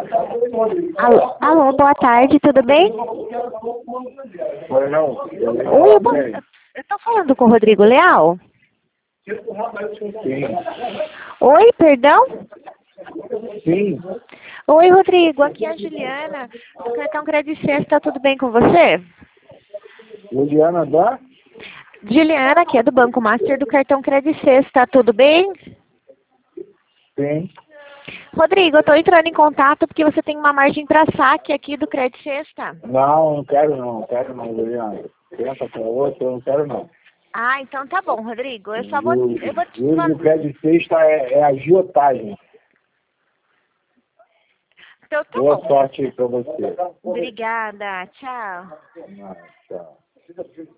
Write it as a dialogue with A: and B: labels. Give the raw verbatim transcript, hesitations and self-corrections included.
A: Alô, alô, boa tarde, tudo bem?
B: Oi, não.
A: Oi, bo... eu tô falando com o Rodrigo Leal?
B: Sim.
A: Oi, perdão?
B: Sim.
A: Oi, Rodrigo, aqui é a Juliana, do cartão Credit Sexta, tudo bem com você?
B: Juliana da?
A: Juliana, aqui é do Banco Master do cartão Credit Sexta, tudo bem?
B: Sim.
A: Rodrigo, eu tô entrando em contato porque você tem uma margem para saque aqui do Credit Sexta.
B: Não, não quero não. Não quero não, Juliana. Pensa com outro, eu não quero não.
A: Ah, então tá bom, Rodrigo, eu só vou...
B: Juros
A: Eu vou te...
B: juros do crédito sexta é, é agiotagem.
A: Então tá
B: Boa
A: bom.
B: sorte aí pra você.
A: Obrigada, tchau.
B: Ah, tchau.